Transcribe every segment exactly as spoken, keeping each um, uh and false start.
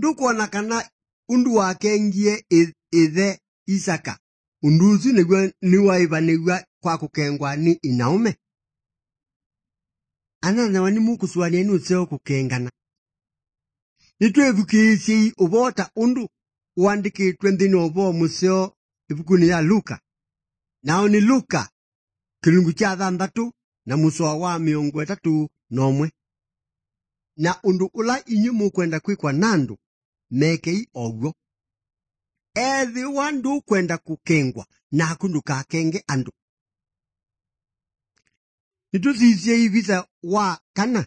ndukuona kana undu wake ngie ithe Isaka unduzu nigwa niwaiba nigwa kwa kukengwa ni inaume anana wani mukuswania ni useo kukengana nitwevukisi ubota undu uandikitwe nthini obo museo ibukuni ya Luka nao ni Luka kilungu cha thanthatu na muswa wa miongo itatu nomwe na undu ula inyu mukwenda kwikwa nandu mekei ogwo ethi wandu kwenda kukengwa na kundu kakenge andu nituzizie ivisa wa kana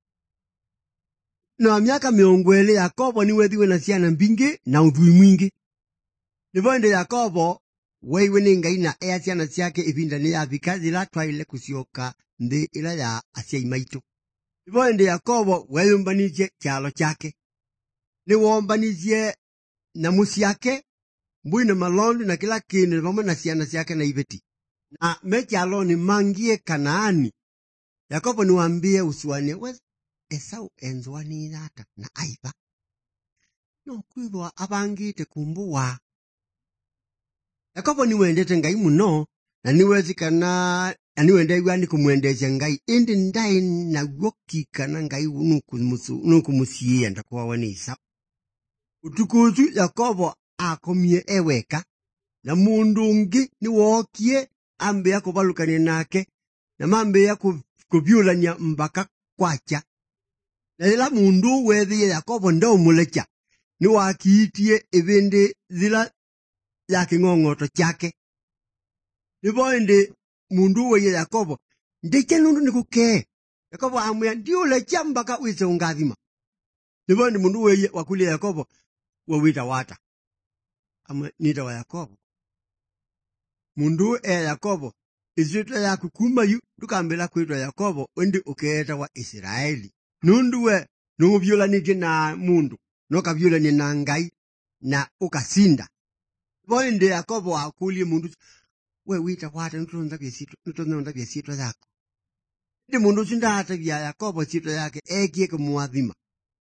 na miaka miongo ele Yakobo ni wethiwe na ciana mbingi na uthui mwingi nivoende Yakobo weiwe ni Ngai na ea ciana ciake ivinda ni yavika zila twaile kusioka nthi ila ya aciai maitu nivoende Yakobo weyumbanizie kialo chake ni wombanizie na musiake mbwine malondi na kila kini vamwe na ciana ciake na iveti na mekialo ni mangie Kanaani Yakobo ni wambie usuanie wezi Esau enzwani nata na aiba no kwithwa abangite kumbuwa Yakobo ni wendete Ngai muno na niwezi kana ani wende igwani kumwendesha Ngai indi ndai na gwoki kana Ngai unukumusu unukumusie ndakuwa wani Esau utukuzu Yakobo akomie eweka na mundu ngi ni wokie ambe ya kubalukania nake na mambe ya kubyulanya mbaka kwacha na ila mundu wethi Yakobo ndo mulecha ni wakiitie evende zila ya king'ong'oto chake nivoende mundu we Yakobo ndike nundu nikuke Yakobo amya ndio lecha mbaka wise ungathima nivoende mundu we wakuli Yakobo wawita wata ama nita wa Yakobo mundu e Yakobo izitwa ya kukuma yu tukambela kwitwa Yakobo undi uketa wa Israeli nundu we nubyulanije na mundu nokabyulanye na Ngai na ukasinda boende Yakobo akuli mundu we wita wata nutonza byesito nutonza byesito zako ndi mundu sinda hata bya Yakobo sito yake ekie kumwadhima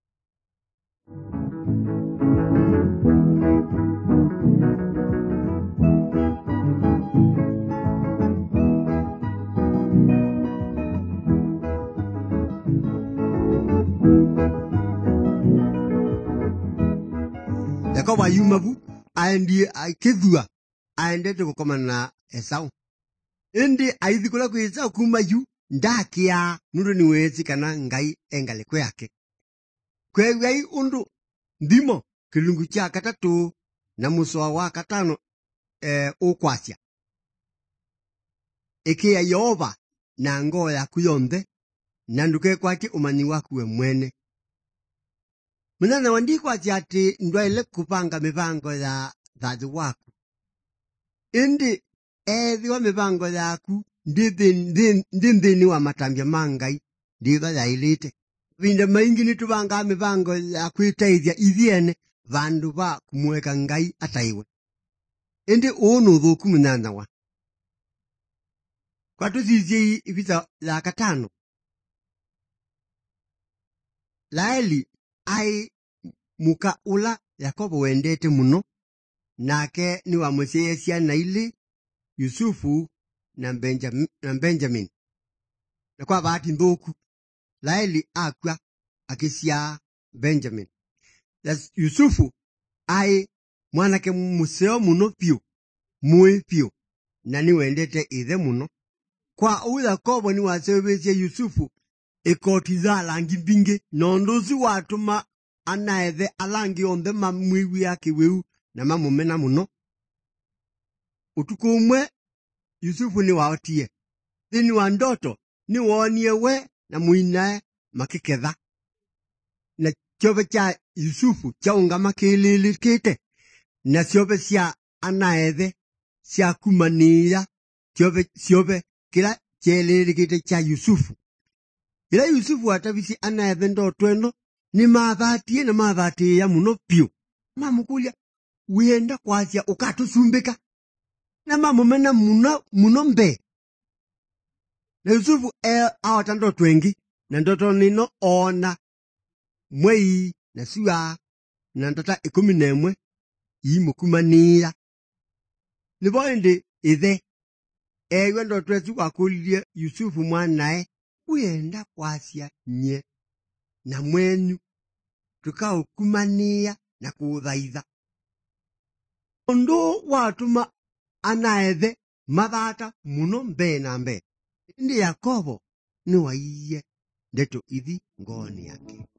Yakobo ayumavu aendi akithua aendete gukoma na Esau indi aithikula ku Esau kuma yu ndakia nundu ni wezi kana Ngai engalekwe yake kwegai undu ndimo kilungu cha katatu na muswa wa katano eh ukwasya eke ya Yehova na ngo ya kuyonthe na nduke kwake umanyi wakuwe mwene Mwana wandikwa ati ndwaile kupanga mipango ya dhaji waku. Indi ethi wa mipango yaku ndindini wa matambia mangai nditha ya ilite. Vinde maingi nitubanga mipango ya kuitaithia ithiene vandu va kumweka Ngai ataiwe. Indi unu thuku mnana wa. Kwa tuzizie ivisa ya katano. Laeli ai muka ula Yakobo wendete muno nake ni wa Moses na ile Yusufu na Benjamin na Benjamin na kwa bahati ndoku Laeli akwa akisia Benjamin yes, Yusufu ai mwanake museo muno pio mui pio na ni wendete ithe muno kwa u Yakobo ni wasebezie Yusufu ekotiza langi binge nondozi watuma anaethe alangi onthe mamwiwi yake weu na mamumena muno utukumwe Yusufu ni waotie thini wa ndoto ni wonie we na muinae makiketha na chobe cha Yusufu cha ungama kililikite na chobe cia anaethe cia kumania chobe chobe kila chelilikite cha Yusufu ila Yusufu atavisi anaethe ndoto eno ni mathatie na mathatie ya muno pio mamukulia wenda kwasya ukatusumbika na mamumena muno muno mbe na Yusufu e awata ndoto wengi na ndoto nino ona mwei na sua na ndata ikumi na imwe imukumania nibo indi ithe ewe ndo twetu kwakulirie Yusufu mwanae uyenda kwasia nye na mwenyu tukaukumania na kuuthaitha ondo watuma anaethe mathata muno mbe na mbe indi Yakobo ni waiye ndeto ithi ngoni yake.